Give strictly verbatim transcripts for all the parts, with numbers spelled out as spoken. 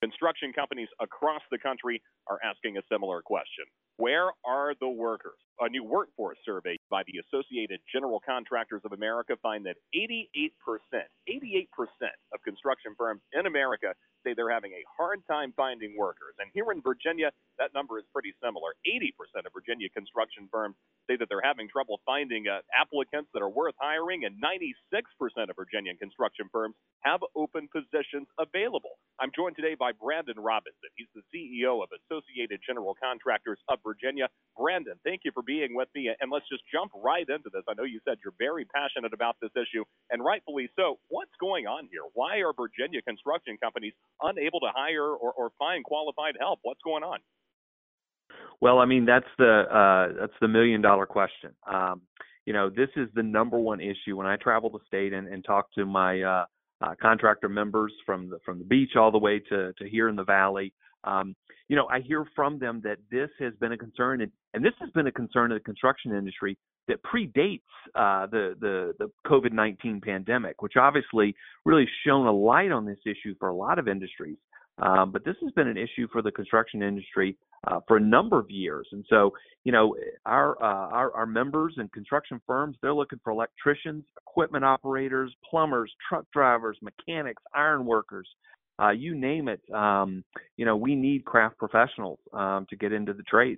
Construction companies across the country are asking a similar question. Where are the workers? A new workforce survey by the Associated General Contractors of America find that eighty-eight percent, eighty-eight percent of construction firms in America say they're having a hard time finding workers. And here in Virginia, that number is pretty similar. eighty percent of Virginia construction firms say that they're having trouble finding uh, applicants that are worth hiring, and ninety-six percent of Virginian construction firms have open positions available. I'm joined today by Brandon Robinson. He's the C E O of Associated General Contractors of Virginia. Brandon, thank you for being with me, and let's just jump right into this. I know you said you're very passionate about this issue, and rightfully so. What's going on here? Why are Virginia construction companies unable to hire or, or find qualified help? What's going on? Well, I mean, that's the uh, that's the million dollar question. Um, you know, this is the number one issue when I travel the state and, and talk to my uh, uh, contractor members from the from the beach all the way to, to here in the valley. Um, you know, I hear from them that this has been a concern, and, and this has been a concern of the construction industry that predates uh, the the the COVID nineteen pandemic, which obviously really shone a light on this issue for a lot of industries. Um, but this has been an issue for the construction industry uh, for a number of years. And so, you know, our, uh, our our members and construction firms, they're looking for electricians, equipment operators, plumbers, truck drivers, mechanics, iron workers, uh, you name it. Um, you know, we need craft professionals um, to get into the trades.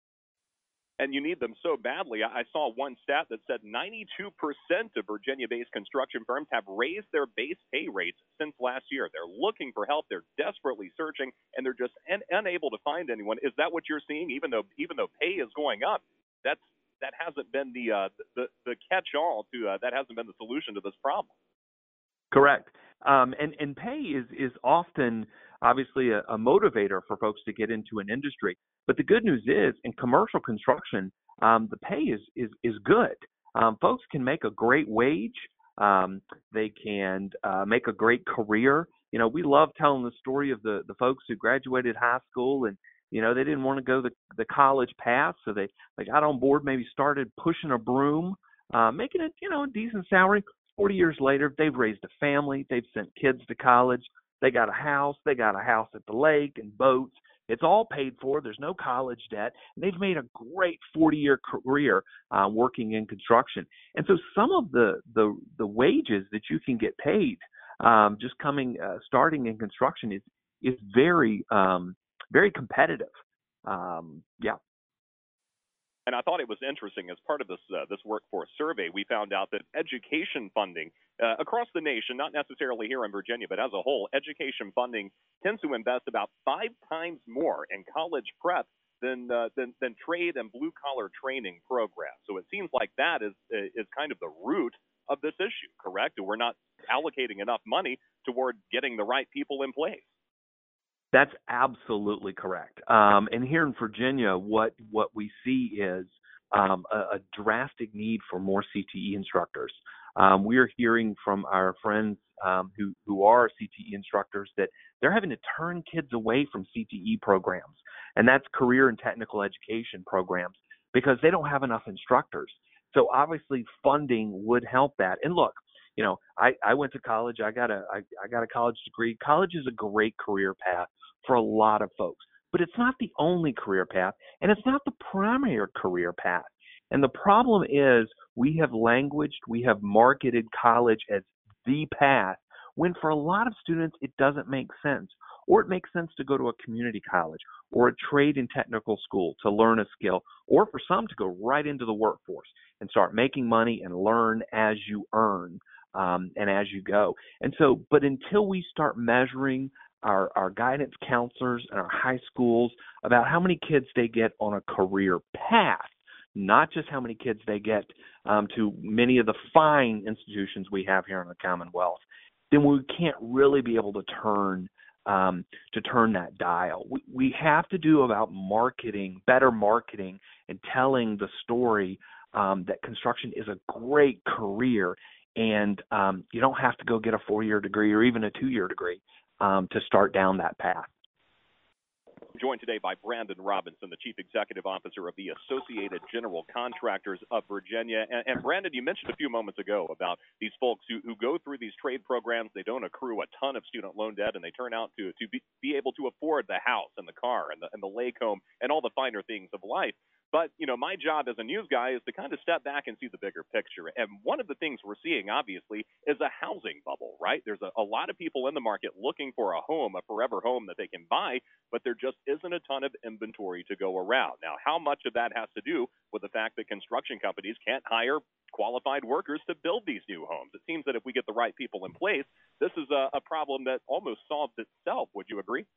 And you need them so badly. I saw one stat that said ninety-two percent of Virginia-based construction firms have raised their base pay rates since last year. They're looking for help. They're desperately searching, and they're just un- unable to find anyone. Is that what you're seeing? Even though even though pay is going up, that's that hasn't been the uh, the, the catch-all to uh, that hasn't been the solution to this problem. Correct. Um, and and pay is is often obviously a, a motivator for folks to get into an industry. But the good news is, in commercial construction, um, the pay is is is good. Um, folks can make a great wage. Um, they can uh, make a great career. You know, we love telling the story of the the folks who graduated high school and, you know, they didn't want to go the the college path, so they they got on board, maybe started pushing a broom, uh, making it, you know, a decent salary. forty years later, they've raised a family. They've sent kids to college. They got a house. They got a house at the lake and boats. It's all paid for. There's no college debt. And they've made a great forty-year career uh, working in construction. And so some of the the, the wages that you can get paid um, just coming, uh, starting in construction is is very, um, very competitive. Um, yeah. And I thought it was interesting, as part of this uh, this workforce survey, we found out that education funding uh, across the nation, not necessarily here in Virginia, but as a whole, education funding tends to invest about five times more in college prep than uh, than, than trade and blue-collar training programs. So it seems like that is is kind of the root of this issue, correct? We're not allocating enough money toward getting the right people in place. That's absolutely correct. Um, and here in Virginia, what what we see is um, a, a drastic need for more C T E instructors. Um, we are hearing from our friends um, who, who are C T E instructors that they're having to turn kids away from C T E programs, and that's career and technical education programs, because they don't have enough instructors. So obviously funding would help that. And look, you know, I, I went to college. I got a I, I got a college degree. College is a great career path for a lot of folks, but it's not the only career path, and it's not the primary career path. And the problem is we have languaged, we have marketed college as the path, when for a lot of students it doesn't make sense, or it makes sense to go to a community college or a trade and technical school to learn a skill, or for some to go right into the workforce and start making money and learn as you earn um, and as you go. And so, but until we start measuring Our, our guidance counselors and our high schools about how many kids they get on a career path, not just how many kids they get um, to many of the fine institutions we have here in the Commonwealth, then we can't really be able to turn um, to turn that dial. We, we have to do about marketing, better marketing, and telling the story um, that construction is a great career, and um, you don't have to go get a four-year degree or even a two-year degree Um, to start down that path. I'm joined today by Brandon Robinson, the Chief Executive Officer of the Associated General Contractors of Virginia. And, and Brandon, you mentioned a few moments ago about these folks who, who go through these trade programs. They don't accrue a ton of student loan debt, and they turn out to, to be, be able to afford the house and the car and the, and the lake home and all the finer things of life. But, you know, my job as a news guy is to kind of step back and see the bigger picture. And one of the things we're seeing, obviously, is a housing bubble, right? There's a, a lot of people in the market looking for a home, a forever home that they can buy, but there just isn't a ton of inventory to go around. Now, how much of that has to do with the fact that construction companies can't hire qualified workers to build these new homes? It seems that if we get the right people in place, this is a, a problem that almost solves itself. Would you agree?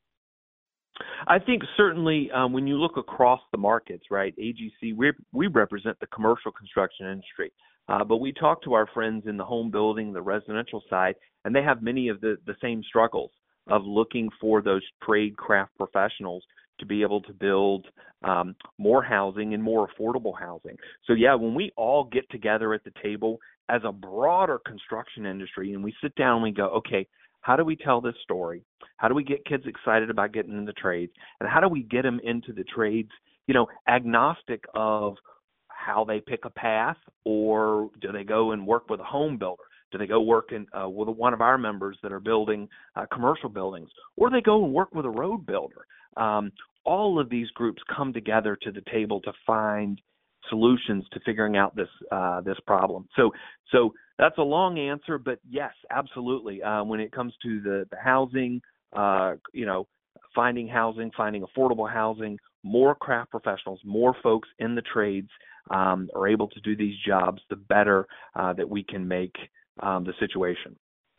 I think certainly um, when you look across the markets, right, A G C, we we represent the commercial construction industry, uh, but we talk to our friends in the home building, the residential side, and they have many of the, the same struggles of looking for those trade craft professionals to be able to build um, more housing and more affordable housing. So, yeah, when we all get together at the table as a broader construction industry and we sit down and we go, okay, how do we tell this story? How do we get kids excited about getting into trades? And how do we get them into the trades, you know, agnostic of how they pick a path, or do they go and work with a home builder? Do they go work in, uh, with one of our members that are building uh, commercial buildings? Or they go and work with a road builder? Um, all of these groups come together to the table to find solutions to figuring out this uh, this problem. So, so that's a long answer, but yes, absolutely. Uh, when it comes to the, the housing, uh, you know, finding housing, finding affordable housing, more craft professionals, more folks in the trades um, are able to do these jobs, the better uh, that we can make um, the situation.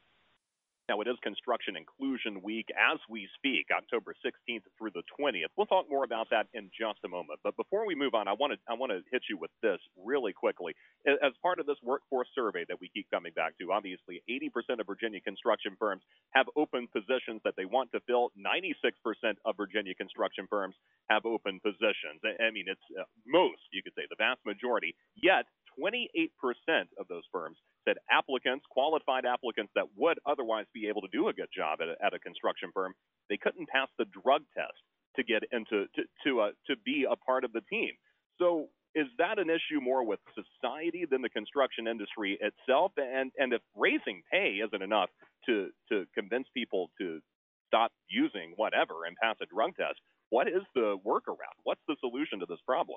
Now, it is Construction Inclusion Week as we speak, October sixteenth through the twentieth. We'll talk more about that in just a moment. But before we move on, I want to I want to hit you with this really quickly. As part of this workforce survey that we keep coming back to, obviously, eighty percent of Virginia construction firms have open positions that they want to fill. ninety-six percent of Virginia construction firms have open positions. I mean, it's uh, most, you could say, the vast majority. Yet, twenty-eight percent of those firms said applicants, qualified applicants that would otherwise be able to do a good job at a, at a construction firm, they couldn't pass the drug test to get into to to, uh, to be a part of the team. So is that an issue more with society than the construction industry itself? And and if raising pay isn't enough to to convince people to stop using whatever and pass a drug test, what is the workaround? What's the solution to this problem?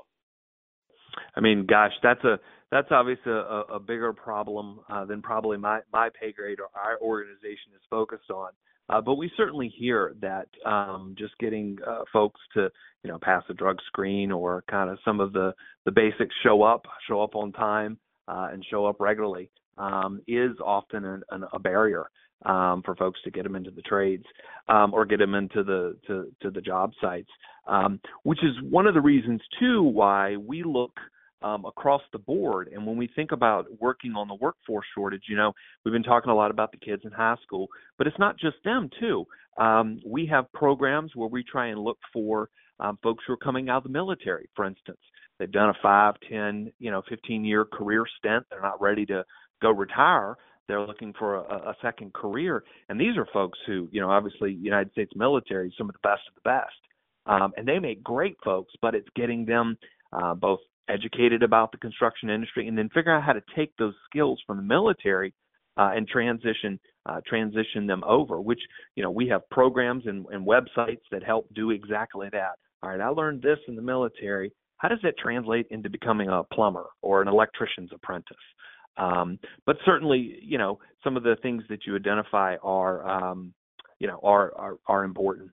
I mean, gosh, that's a that's obviously a, a bigger problem uh, than probably my, my pay grade or our organization is focused on. Uh, but we certainly hear that um, just getting uh, folks to, you know, pass a drug screen or kind of some of the, the basics, show up, show up on time uh, and show up regularly um, is often an, an, a barrier um, for folks to get them into the trades um, or get them into the to, to the job sites, um, which is one of the reasons, too, why we look um, across the board. And when we think about working on the workforce shortage, you know, we've been talking a lot about the kids in high school, but it's not just them, too. Um, we have programs where we try and look for um, folks who are coming out of the military, for instance. They've done a five, ten, you know, fifteen-year career stint. They're not ready to go retire. They're looking for a, a second career. And these are folks who, you know, obviously United States military, some of the best of the best. Um, and they make great folks, but it's getting them uh, both educated about the construction industry and then figuring out how to take those skills from the military uh, and transition uh, transition them over, which, you know, we have programs and, and websites that help do exactly that. All right, I learned this in the military. How does that translate into becoming a plumber or an electrician's apprentice? Um, but certainly, you know, some of the things that you identify are, um, you know, are, are, are important.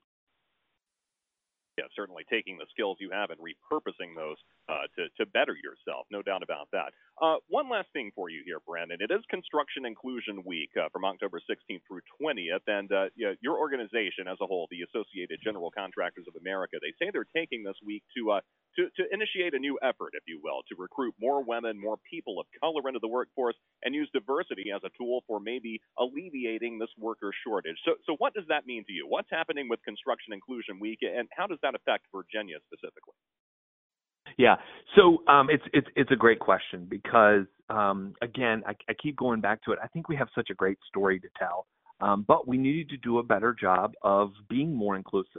Yeah, certainly taking the skills you have and repurposing those uh, to, to better yourself, no doubt about that. Uh, one last thing for you here, Brandon. It is Construction Inclusion Week uh, from October sixteenth through twentieth, and uh, you know, your organization as a whole, the Associated General Contractors of America, they say they're taking this week to, uh, to, to initiate a new effort, if you will, to recruit more women, more people of color into the workforce, and use diversity as a tool for maybe alleviating this worker shortage. So, so what does that mean to you? What's happening with Construction Inclusion Week, and how does that affect Virginia specifically? Yeah, so um, it's it's it's a great question because um, again, I, I keep going back to it. I think we have such a great story to tell, um, but we need to do a better job of being more inclusive.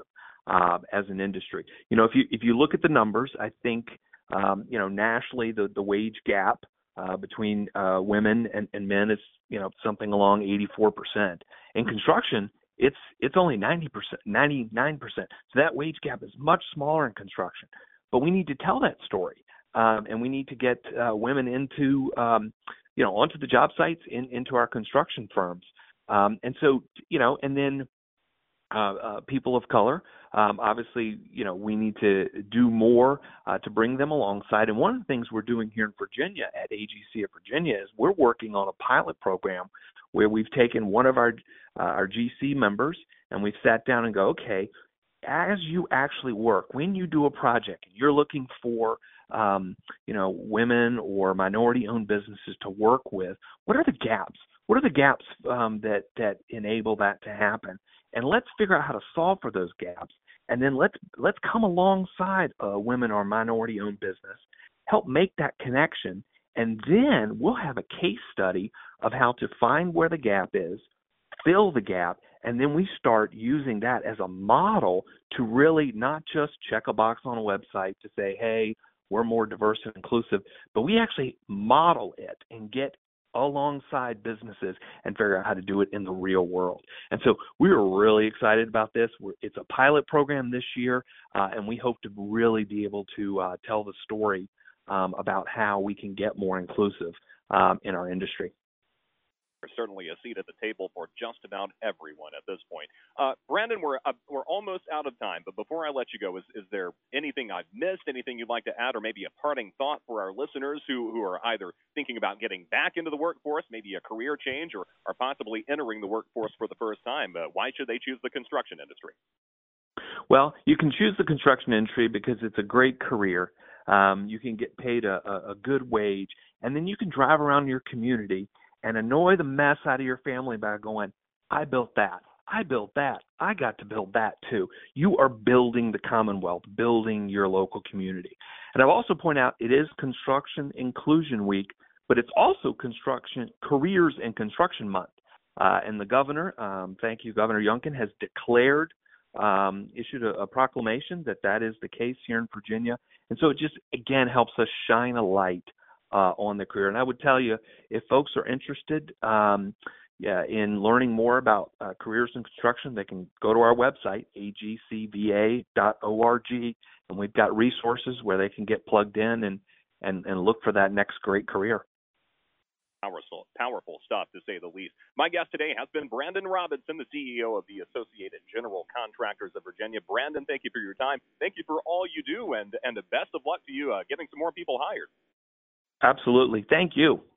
uh, as an industry. You know, if you if you look at the numbers, I think um, you know nationally the the wage gap uh, between uh, women and, and men is you know something along eighty-four percent. In construction, it's it's only ninety percent, ninety-nine percent. So that wage gap is much smaller in construction. But we need to tell that story, um, and we need to get uh, women into um, you know onto the job sites, in, into our construction firms, um, and so you know, and then uh, uh, people of color. Um, obviously, you know, we need to do more uh, to bring them alongside. And one of the things we're doing here in Virginia at A G C of Virginia is we're working on a pilot program where we've taken one of our uh, our G C members and we've sat down and go, okay, as you actually work, when you do a project, you're looking for, um, you know, women or minority-owned businesses to work with. What are the gaps? What are the gaps um, that that enable that to happen? And let's figure out how to solve for those gaps. And then let's let's come alongside a women or minority-owned business, help make that connection, and then we'll have a case study of how to find where the gap is, fill the gap, and then we start using that as a model to really not just check a box on a website to say, hey, we're more diverse and inclusive, but we actually model it and get alongside businesses and figure out how to do it in the real world. And so we are really excited about this. We're, it's a pilot program this year, uh, and we hope to really be able to uh, tell the story um, about how we can get more inclusive um, in our industry. Certainly a seat at the table for just about everyone at this point. Uh, Brandon, we're uh, we're almost out of time, but before I let you go, is, is there anything I've missed, anything you'd like to add, or maybe a parting thought for our listeners who, who are either thinking about getting back into the workforce, maybe a career change, or are possibly entering the workforce for the first time? Uh, why should they choose the construction industry? Well, you can choose the construction industry because it's a great career. Um, you can get paid a, a good wage, and then you can drive around your community and annoy the mess out of your family by going, I built that, I built that, I got to build that too. You are building the Commonwealth, building your local community. And I'll also point out it is Construction Inclusion Week, but it's also Construction Careers in Construction Month. Uh, and the governor, um, thank you, Governor Youngkin, has declared, um, issued a, a proclamation that that is the case here in Virginia. And so it just, again, helps us shine a light Uh, on the career. And I would tell you, if folks are interested um, yeah, in learning more about uh, careers in construction, they can go to our website, A G C V A dot org, and we've got resources where they can get plugged in and, and, and look for that next great career. Powerful, powerful stuff, to say the least. My guest today has been Brandon Robinson, the C E O of the Associated General Contractors of Virginia. Brandon, thank you for your time. Thank you for all you do, and, and the best of luck to you uh, getting some more people hired. Absolutely. Thank you.